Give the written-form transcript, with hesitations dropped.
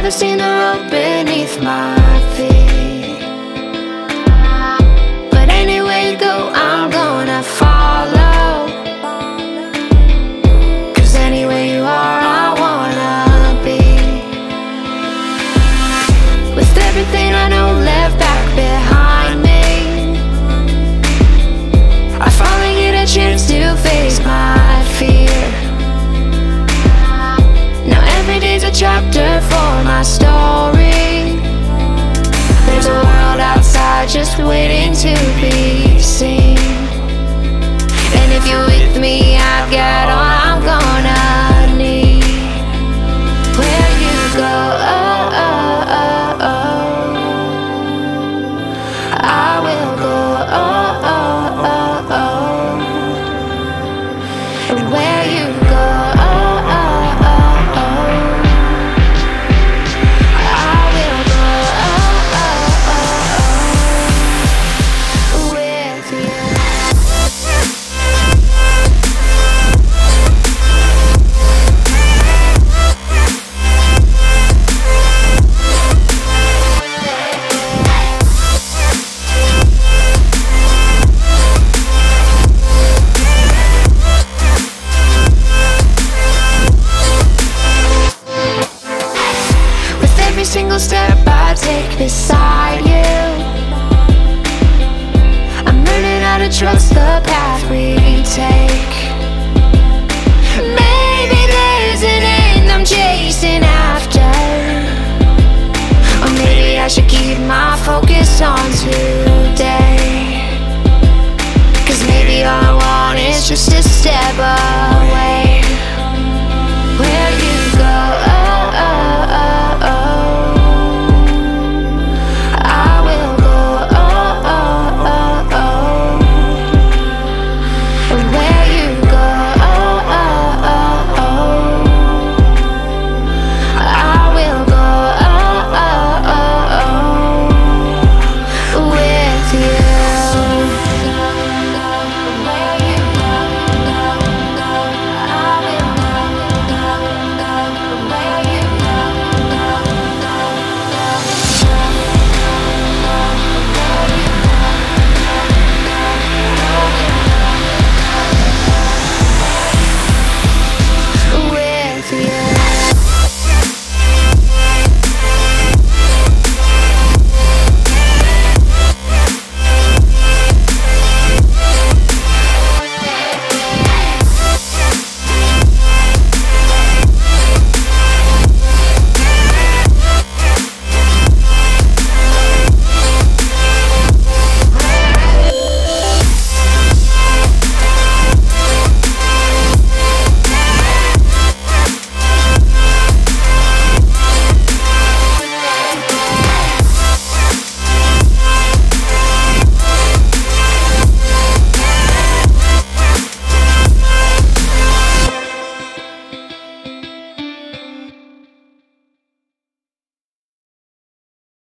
never seen the road beneath my feet. But anywhere you go, I'm gonna follow. 'Cause anywhere you are, I wanna be. With everything I know left back behind me, I finally get a chance to face my fear. Now every day's a chapter for my story. There's a world outside just waiting to be seen. And if you're with me, I've got all I'm gonna need. Where you go, oh, oh, oh, oh, I will go, oh, oh, oh, oh. Where you go, oh, oh, oh, oh, I will go, oh, oh, oh, oh, with you. With every single step I take beside you, I'm learning how to trust the path we take.